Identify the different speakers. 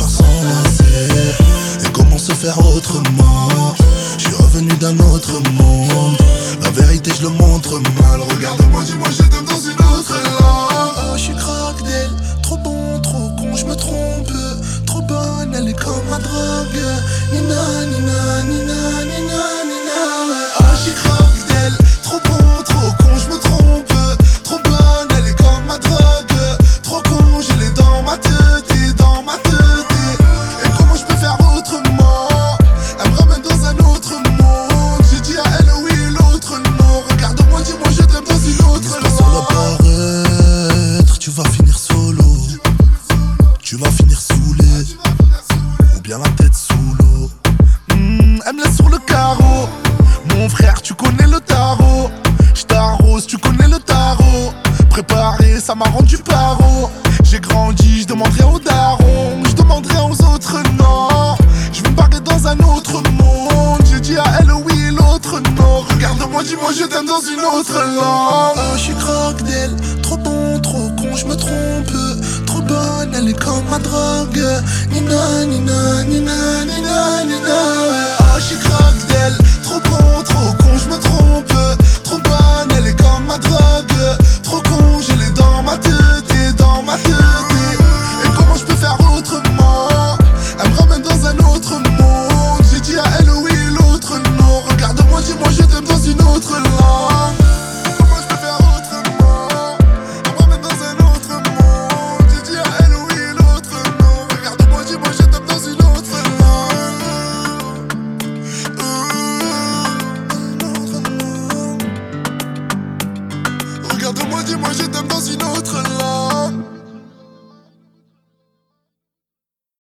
Speaker 1: par s'enlacer. Et comment se faire autrement? Je suis revenu d'un autre monde. La vérité je le montre mal. Regarde-moi, dis-moi je t'aime dans une autre langue. Oh, je suis crocodile, trop bon, trop con, je me trompe. Trop bonne, elle est comme ma drogue. Nina, nina, nina, nina, nina, ouais. Oh, je suis crocodile, trop bon, trop con, je me trompe. Trop bonne, elle est comme ma drogue. Trop con, je l'ai dans ma tête, et dans ma tête. Et comment je peux faire autrement? Elle me ramène dans un autre monde. J'ai dit à elle oui, l'autre non. Regarde-moi, dis-moi je t'aime dans une autre langue. Sans l'apparaître, tu vas finir solo. Tu vas finir saoulé, ou bien la tête sous l'eau. Elle me laisse sur le carreau. Mon frère, tu connais le tarot. J't'arrose, tu connais le tarot. Préparé, ça m'a rendu paro. J'ai grandi, je demanderai aux darons. Je demanderai aux autres non. Je vais me barrer dans un autre monde. J'ai dit à elle oui, l'autre non. Regarde-moi, dis-moi je t'aime dans une autre langue. Oh, je suis crocodile, trop bon, trop con, je me trompe. Trop bonne, elle est comme ma drogue. Nina, nina, nina, nina, nina, ouais. Oh, je suis crocodile, trop bon, trop con, je me trompe. Trop bonne, elle est comme ma drogue. Trop con, je l'ai dans ma tête, et dans ma tête. Et comment je peux faire autrement? Elle me ramène dans un autre monde. J'ai dit à elle oui, l'autre non. Regarde-moi, dis-moi je t'aime dans une autre langue. Comment je peux faire autrement? Elle me ramène dans un autre monde. J'ai dit à elle oui, l'autre non. Regarde-moi, dis-moi je t'aime dans une autre langue. Regarde-moi, dis-moi je t'aime dans une autre langue.